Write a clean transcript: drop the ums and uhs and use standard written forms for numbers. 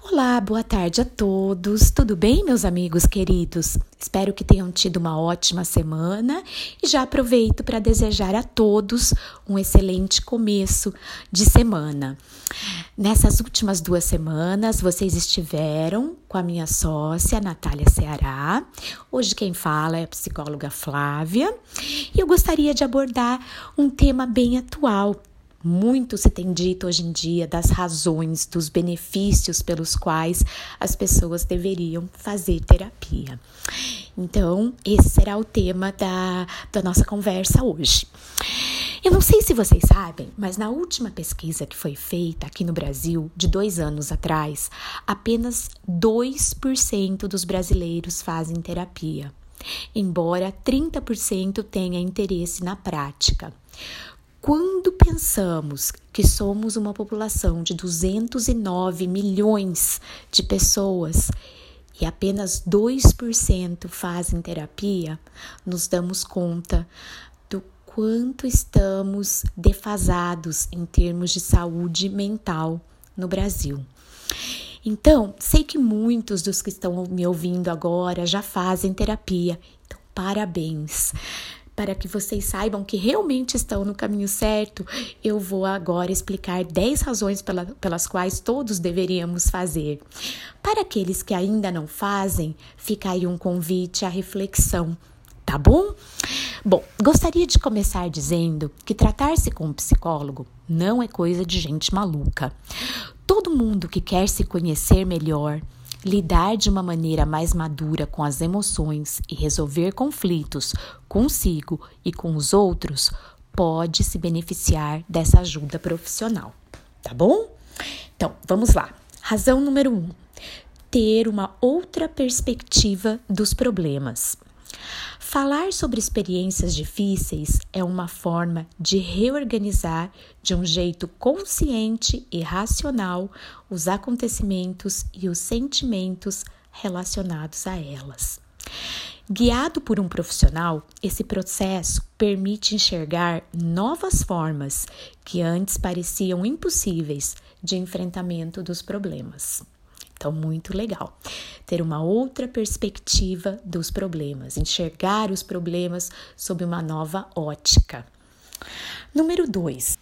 Olá, boa tarde a todos. Tudo bem, meus amigos queridos? Espero que tenham tido uma ótima semana e já aproveito para desejar a todos um excelente começo de semana. Nessas últimas 2 semanas, vocês estiveram com a minha sócia, Natália Ceará. Hoje quem fala é a psicóloga Flávia e eu gostaria de abordar um tema bem atual. Muito se tem dito hoje em dia das razões, dos benefícios pelos quais as pessoas deveriam fazer terapia. Então, esse será o tema da nossa conversa hoje. Eu não sei se vocês sabem, mas na última pesquisa que foi feita aqui no Brasil, de 2 anos atrás, apenas 2% dos brasileiros fazem terapia, embora 30% tenha interesse na prática. Quando pensamos que somos uma população de 209 milhões de pessoas e apenas 2% fazem terapia, nos damos conta do quanto estamos defasados em termos de saúde mental no Brasil. Então, sei que muitos dos que estão me ouvindo agora já fazem terapia, então parabéns! Para que vocês saibam que realmente estão no caminho certo, eu vou agora explicar 10 razões pelas quais todos deveríamos fazer. Para aqueles que ainda não fazem, fica aí um convite à reflexão, tá bom? Bom, gostaria de começar dizendo que tratar-se com um psicólogo não é coisa de gente maluca. Todo mundo que quer se conhecer melhor, lidar de uma maneira mais madura com as emoções e resolver conflitos consigo e com os outros, pode se beneficiar dessa ajuda profissional, tá bom? Então, vamos lá. Razão número 1. Ter uma outra perspectiva dos problemas. Falar sobre experiências difíceis é uma forma de reorganizar de um jeito consciente e racional os acontecimentos e os sentimentos relacionados a elas. Guiado por um profissional, esse processo permite enxergar novas formas que antes pareciam impossíveis de enfrentamento dos problemas. Então, muito legal ter uma outra perspectiva dos problemas, enxergar os problemas sob uma nova ótica. Número 2,